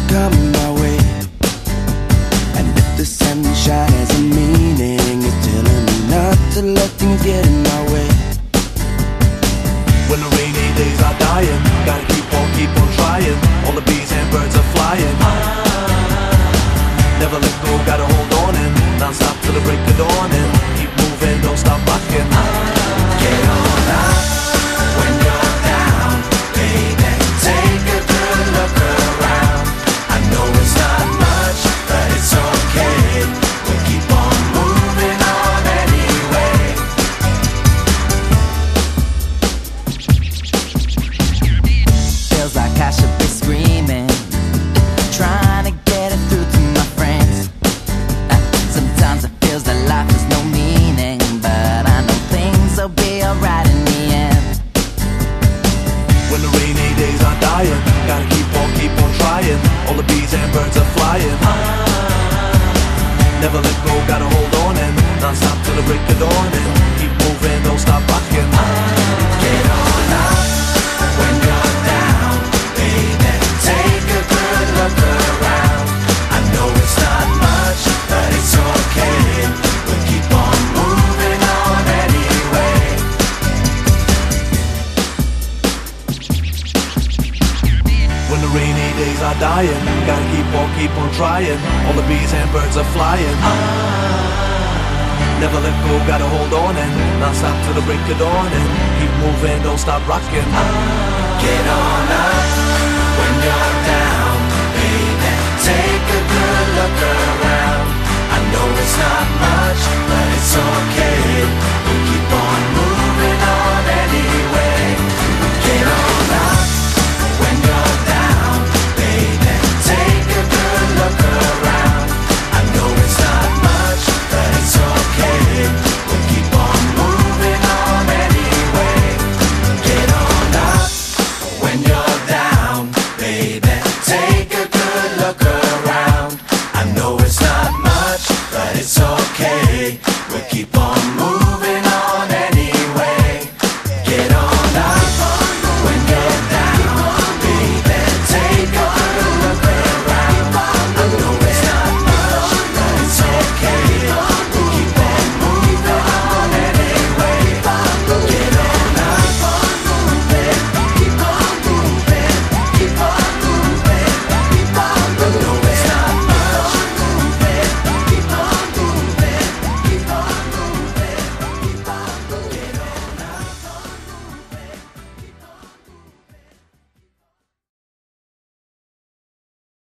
coming my way. And if the sunshine has a meaning, it's telling me not to let things get in my way. When the rainy days are dying, gotta keep on trying. All the bees and birds are flying. Never let go, gotta hold on and non-stop till the break of dawn. And keep moving, don't stop rocking. Get on up when you're down, baby. Take a good look around. I know it's not much, but it's okay. We'll keep on moving on anyway. Feels like I should be screaming, trying to get it through to my friends. Sometimes it feels that life has no meaning, but I know things will be alright in the end. When the rainy days are dying, gotta keep on trying. All the bees and birds are flying. Never let go, gotta hold on and non-stop till the break of dawn. And keep moving, don't stop rocking. Get on up when you're down, baby. Take a good look around. I know it's not much, but it's okay. We'll keep on moving on anyway. When the rainy days are dying, gotta keep on trying. All the bees and birds are flying. Never let go, gotta hold on and non-stop till the break of dawn. And keep moving, don't stop rocking. Get on up when you're down, baby. Take a good look around. I know it's not much, but it's okay.